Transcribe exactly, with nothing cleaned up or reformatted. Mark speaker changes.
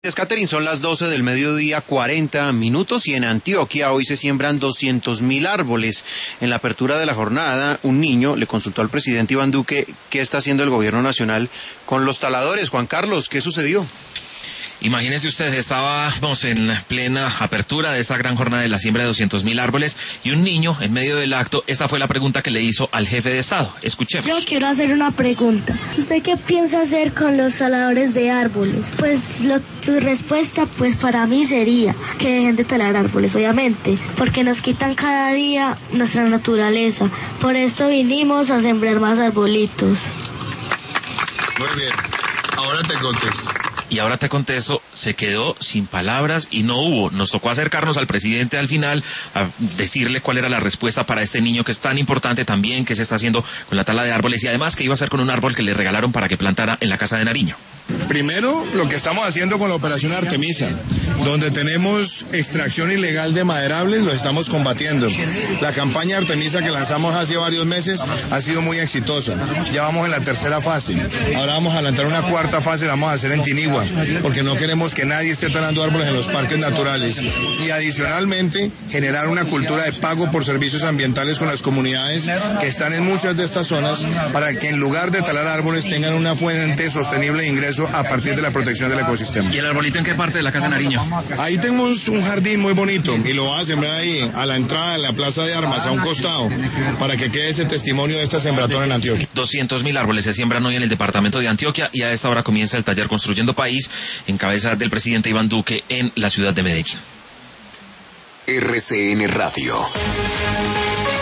Speaker 1: Catherine, son las doce del mediodía, cuarenta minutos, y en Antioquia hoy se siembran doscientos mil árboles. En la apertura de la jornada, un niño le consultó al presidente Iván Duque qué está haciendo el gobierno nacional con los taladores. Juan Carlos, ¿qué sucedió?
Speaker 2: Imagínense ustedes, estábamos en plena apertura de esta gran jornada de la siembra de doscientos mil árboles y un niño en medio del acto, esta fue la pregunta que le hizo al jefe de Estado. Escuchemos.
Speaker 3: Yo quiero hacer una pregunta. ¿Usted qué piensa hacer con los taladores de árboles? Pues lo, su respuesta pues para mí sería que dejen de talar árboles, obviamente, porque nos quitan cada día nuestra naturaleza. Por esto vinimos a sembrar más arbolitos.
Speaker 4: Muy bien, ahora te contesto.
Speaker 2: Y ahora te contesto, se quedó sin palabras y no hubo. Nos tocó acercarnos al presidente al final a decirle cuál era la respuesta para este niño que es tan importante también, que se está haciendo con la tala de árboles y además que iba a hacer con un árbol que le regalaron para que plantara en la casa de Nariño.
Speaker 4: Primero, lo que estamos haciendo con la operación Artemisa, donde tenemos extracción ilegal de maderables, lo estamos combatiendo. La campaña Artemisa que lanzamos hace varios meses ha sido muy exitosa. Ya vamos en la tercera fase. Ahora vamos a lanzar una cuarta fase, la vamos a hacer en Tinigua, porque no queremos que nadie esté talando árboles en los parques naturales. Y adicionalmente, generar una cultura de pago por servicios ambientales con las comunidades que están en muchas de estas zonas, para que en lugar de talar árboles tengan una fuente sostenible de ingreso a partir de la protección del ecosistema.
Speaker 2: ¿Y el arbolito en qué parte de la casa de Nariño?
Speaker 4: Ahí tenemos un jardín muy bonito y lo vamos a sembrar ahí, a la entrada de la Plaza de Armas, a un costado, para que quede ese testimonio de esta sembratón en Antioquia.
Speaker 2: doscientos mil árboles se siembran hoy en el departamento de Antioquia y a esta hora comienza el taller Construyendo País en cabeza del presidente Iván Duque en la ciudad de Medellín.
Speaker 5: R C N Radio.